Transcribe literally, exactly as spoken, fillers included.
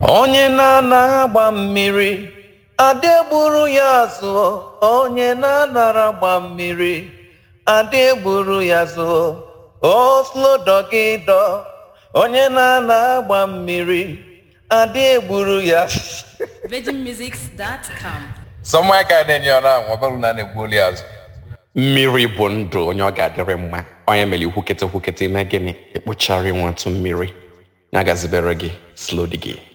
Onye na-agba mmiri adegburu ya zụọ. Onye na-anara agba mmiri adegburu ya zụọ. O slow doggy dog. Onye na-agba mmiri adegburu ya. virgin musics dot com. Somewhere ka na-enye ọrụ ahụ ọbụrụ na na-egbuli azụ. Mmiri bụ ndụ onye ọ ga-adịrị mma. Onye mere ikwukete kwukete ime gịnị ekpochara nwatụ mmiri. Ya gazibere gị slow digi.